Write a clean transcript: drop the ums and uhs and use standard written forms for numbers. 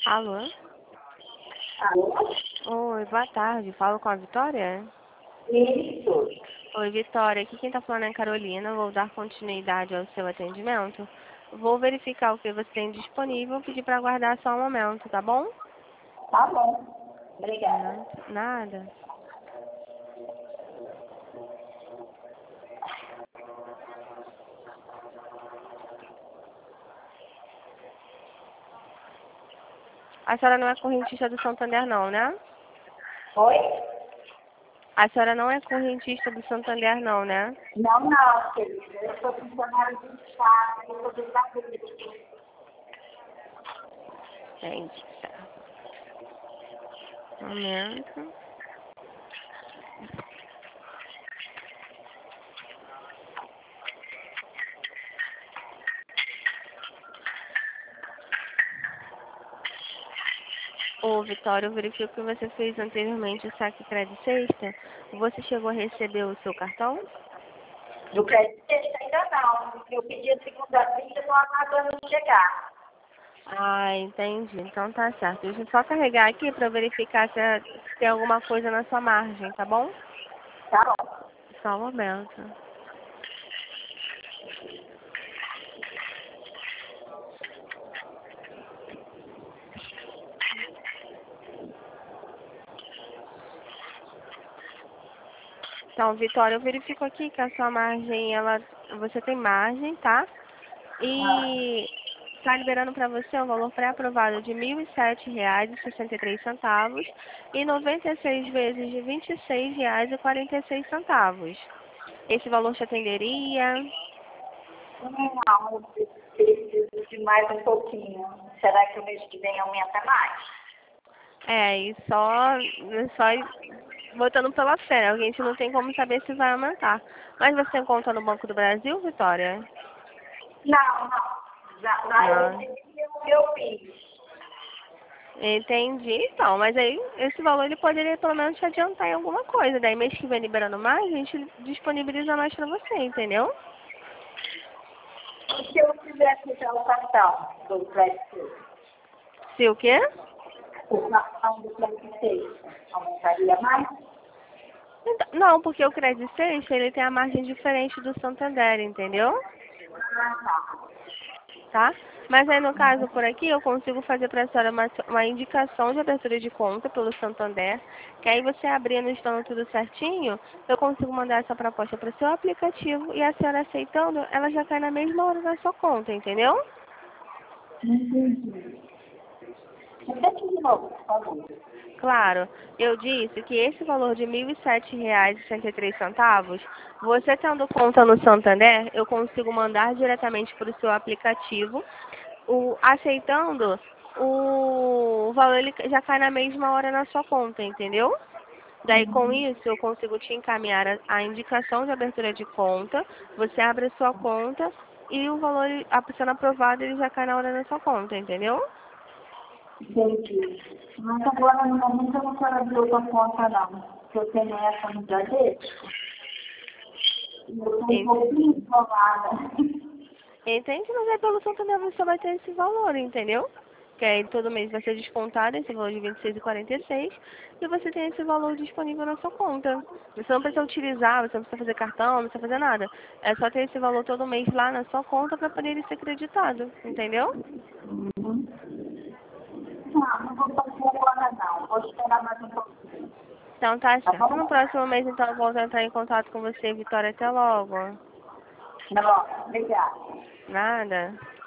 Alô? Alô? Oi, boa tarde. Falo com a Vitória? Isso. Oi, Vitória. Aqui quem tá falando é a Carolina. Vou dar continuidade ao seu atendimento. Vou verificar o que você tem disponível e pedir para aguardar só um momento, tá bom? Tá bom. Obrigada. Nada. A senhora não é correntista do Santander, não, né? Oi? A senhora não é correntista do Santander, não, né? Não, querida. Eu sou funcionária do Estado, eu sou do Estado. Gente, tá. Um momento. Ô, Vitória, eu verifico que você fez anteriormente o saque crédito sexta. Você chegou a receber o seu cartão? Do crédito ainda não. Eu pedi a segunda vista, estou aguardando chegar. Ah, entendi. Então tá certo. Deixa eu só carregar aqui para verificar se tem alguma coisa na sua margem, tá bom? Tá bom. Só um momento. Então, Vitória, eu verifico aqui que a sua margem, você tem margem, tá? E está liberando para você um valor pré-aprovado de R$ 1.007,63 e 96 vezes de R$ 26,46. Esse valor te atenderia? Não, eu preciso de mais um pouquinho. Será que o mês que vem aumenta mais? E só botando pela fé, né? A gente não tem como saber se vai aumentar. Mas você tem conta no Banco do Brasil, Vitória? Não. Já eu Não. recebi o meu fiz. Entendi, então. Mas aí, esse valor ele poderia pelo menos te adiantar em alguma coisa. Daí, mês que vem liberando mais, a gente disponibiliza mais pra você, entendeu? E se eu fizesse já o cartão do crédito? Se o quê? O cartão do crédito aumentaria mais? Não, porque o Credit Sexta, ele tem a margem diferente do Santander, entendeu? Ah, Tá? Mas aí, no caso, por aqui, eu consigo fazer para a senhora uma indicação de abertura de conta pelo Santander, que aí você abrindo, estando tudo certinho, eu consigo mandar essa proposta para o seu aplicativo e a senhora aceitando, ela já cai na mesma hora na sua conta, entendeu? entendi. Repete de novo, por favor. Claro, eu disse que esse valor de R$ 1.007,63, você tendo conta no Santander, eu consigo mandar diretamente para o seu aplicativo, aceitando o valor ele já cai na mesma hora na sua conta, entendeu? Daí com isso eu consigo te encaminhar a indicação de abertura de conta, você abre a sua conta e o valor, sendo aprovado, ele já cai na hora na sua conta, entendeu? Entendi. Mas agora, no momento, eu não quero abrir outra conta, não. Porque eu tenho essa no Bradesco. E eu estou um pouquinho isolada. Entende? Mas aí pelo Santander você vai ter esse valor, entendeu? Que aí todo mês vai ser descontado esse valor de 26,46 e você tem esse valor disponível na sua conta. Você não precisa utilizar, você não precisa fazer cartão, não precisa fazer nada. É só ter esse valor todo mês lá na sua conta para poder ele ser creditado, entendeu? Não vou fazer agora, não. Vou esperar mais um pouquinho. Então tá Tá certo. No bom? próximo mês então eu volto a entrar em contato com você, Vitória. Até logo. Tá bom. Obrigada. Nada.